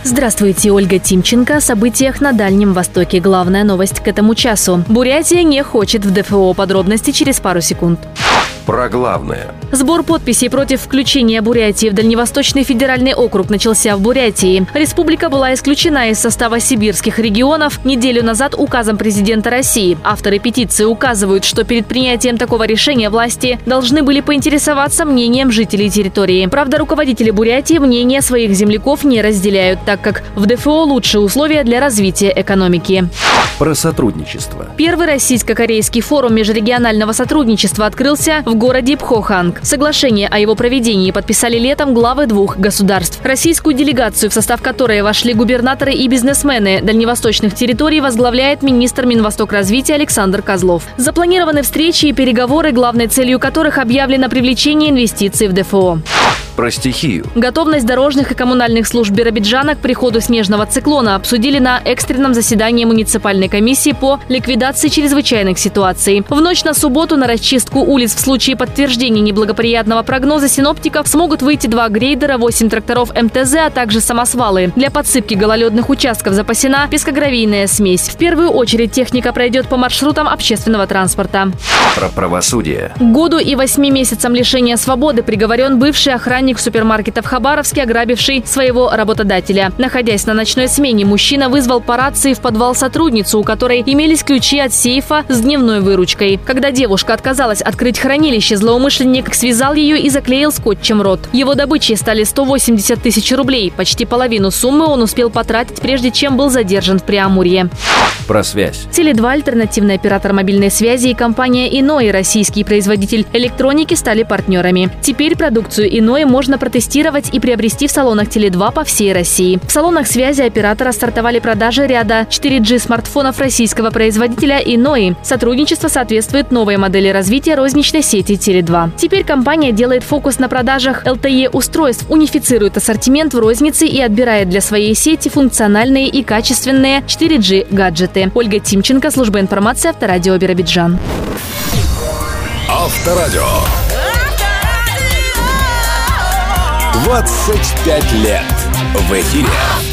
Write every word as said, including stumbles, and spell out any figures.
Здравствуйте, Ольга Тимченко. О событиях на Дальнем Востоке. Главная новость к этому часу. Бурятия не хочет в ДФО. Подробности через пару секунд. Про главное. Сбор подписей против включения Бурятии в Дальневосточный федеральный округ начался в Бурятии. Республика была исключена из состава сибирских регионов неделю назад указом президента России. Авторы петиции указывают, что перед принятием такого решения власти должны были поинтересоваться мнением жителей территории. Правда, руководители Бурятии мнения своих земляков не разделяют, так как в ДФО лучшие условия для развития экономики. Про сотрудничество. Первый российско-корейский форум межрегионального сотрудничества открылся в городе Пхоханг. Соглашение о его проведении подписали летом главы двух государств. Российскую делегацию, в состав которой вошли губернаторы и бизнесмены дальневосточных территорий, возглавляет министр Минвостокразвития Александр Козлов. Запланированы встречи и переговоры, главной целью которых объявлено привлечение инвестиций в ДФО. Про стихию. Готовность дорожных и коммунальных служб Биробиджана к приходу снежного циклона обсудили на экстренном заседании муниципальной комиссии по ликвидации чрезвычайных ситуаций. В ночь на субботу на расчистку улиц в случае подтверждения неблагоприятного прогноза синоптиков смогут выйти два грейдера, восемь тракторов эм тэ зэ, а также самосвалы. Для подсыпки гололедных участков запасена пескогравийная смесь. В первую очередь техника пройдет по маршрутам общественного транспорта. Про правосудие. К году и восьми месяцам лишения свободы приговорен бывший охранник супермаркета в Хабаровске, ограбивший своего работодателя. Находясь на ночной смене, мужчина вызвал по рации в подвал сотрудницу, у которой имелись ключи от сейфа с дневной выручкой. Когда девушка отказалась открыть хранилище, злоумышленник связал ее и заклеил скотчем рот. Его добычей стали сто восемьдесят тысяч рублей. Почти половину суммы он успел потратить, прежде чем был задержан в Преамурье. Про связь. Теле два, альтернативный оператор мобильной связи, и компания Иной, российский производитель электроники, стали партнерами. Теперь продукцию Иной можно протестировать и приобрести в салонах Теле два по всей России. В салонах связи оператора стартовали продажи ряда четыре джи смартфонов российского производителя Иной. Сотрудничество соответствует новой модели развития розничной сети Теле два. Теперь компания делает фокус на продажах эл тэ е-устройств, унифицирует ассортимент в рознице и отбирает для своей сети функциональные и качественные четыре джи гаджеты. Ольга Тимченко, служба информации, Авторадио Биробиджан. Авторадио. двадцать пять лет в эфире.